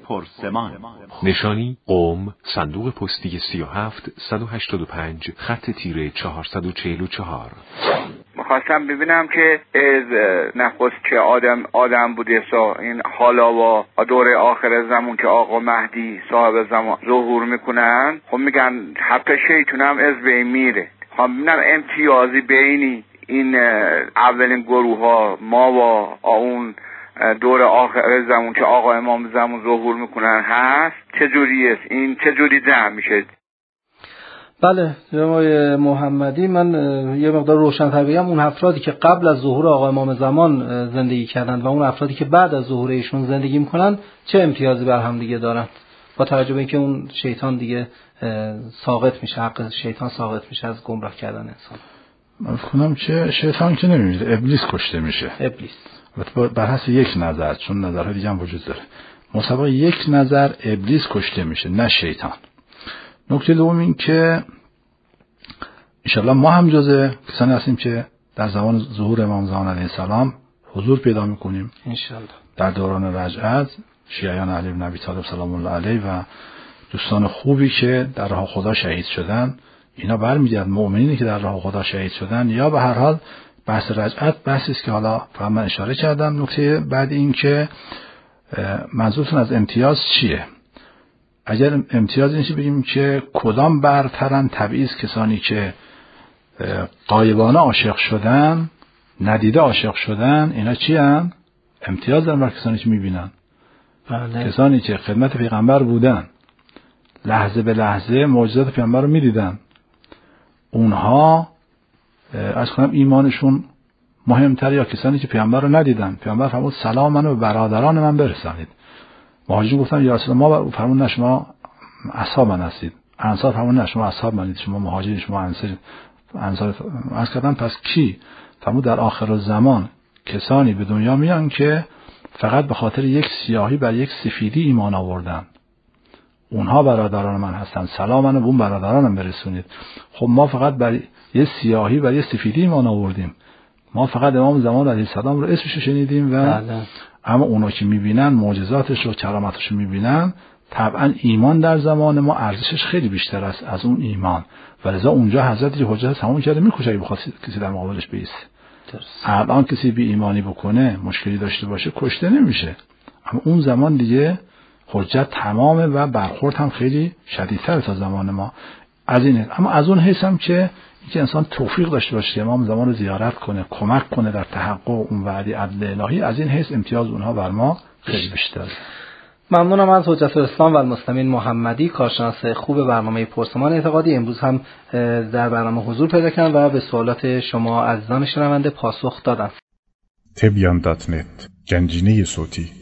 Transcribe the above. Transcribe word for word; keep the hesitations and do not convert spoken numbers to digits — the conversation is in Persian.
پرسمان. نشانی قم، صندوق پستی سی و هفت صد و هشتاد و پنج، خط تیره چهارصد و چهل و چهار. میخواستم ببینم که از نخست که آدم آدم بوده سا این حالا و دور آخر زمان که آقا مهدی صاحب زمان ظهور میکنن، خب میگن حتی شیطون هم از بین میره. خب ببینم امتیازی بینی این اولین گروه ها ما و اون دور آخر زمان که آقا امام زمان ظهور میکنن هست چجوری است؟ این چجوری جمع میشه؟ بله جناب محمدی، من یه مقدار روشن‌تر بگم. اون افرادی که قبل از ظهور آقا امام زمان زندگی کردن و اون افرادی که بعد از ظهور ایشون زندگی میکنن چه امتیازی بر هم دیگه دارن؟ با توجه به اینکه اون شیطان دیگه ساقط میشه، حق شیطان ساقط میشه از گمراه کردن انسان. من فکر کنم چه شیطان که نمیمیره، ابلیس کشته میشه. ابلیس بر حسب یک نظر، چون نظرهای دیگه هم وجود داره. مسابقه یک نظر ابلیس کشته میشه نه شیطان. نکته دوم این که انشالله ما هم جزء کسانی هستیم که در زمان ظهور امام زمان علیه السلام حضور پیدا میکنیم انشالله در دوران رجعت. شیعیان علی بن ابی طالب سلام الله علیه و دوستان خوبی که در راه خدا شهید شدن، اینا برمیگردن. مؤمنینی که در راه خدا شهید شدن یا به هر حال بحث رجعت بحثی است که حالا فقط من اشاره کردم. نکته بعد این که منظورتون از امتیاز چیه؟ اگر امتیاز اینه بگیم که کدام برترن، تبعیض کسانی که غایبانه عاشق شدن، ندیده عاشق شدن، اینا چی هن؟ امتیاز دارن بر کسانی که میبینن. بله. کسانی که خدمت پیغمبر بودن، لحظه به لحظه معجزات پیغمبر رو میدیدن، اونها از کنم ایمانشون مهمتر یا کسانی که پیغمبر رو ندیدن؟ پیغمبر فرمود سلام منو به برادران من برسانید. مهاجرین گفتن یا رسول الله، ما فرمود نه شما اصحاب من هستید. انصار فرمود نه شما اصحاب منید، شما مهاجرین، شما انصار. انصار عرض کردن پس کی؟ فرمود در آخر الزمان کسانی به دنیا میان که فقط به خاطر یک سیاهی بر یک سفیدی ایمان آوردن، اونها برادران من هستن، سلام منو به اون برادرانم برسونید. خب ما فقط بر یه سیاهی بر یه سفیدی ایمان آوردیم، ما فقط امام زمان علیه السلام رو اسمش شنیدیم و بله. اما اونا که میبینن معجزاتش و کرامتش رو میبینن، طبعا ایمان در زمان ما ارزشش خیلی بیشتر است از اون ایمان، ولذا اونجا حضرت حجت تمام کرده میکشه اگه بخواد کسی در مقابلش بیسته. الان کسی بی ایمانی بکنه، مشکلی داشته باشه، کشته نمیشه، اما اون زمان دیگه حجت تمامه و برخورد هم خیلی شدیدتر تا زمان ما. از اینه. اما از اون حیث هم که اینکه انسان توفیق داشته باشه امام زمان رو زیارت کنه، کمک کنه در تحقق اون وعده عدل الهی، از این حیث امتیاز اونها بر ما خیلی بیشتره. ممنونم از حجت الاسلام و المسلمین محمدی، کارشناس خوب برنامه پرسمان اعتقادی. امروز هم در برنامه حضور پیدا کردن و به سوالات شما عزیزان شنونده پاسخ دادن. تبیان دات نت، گنجینه صوتی.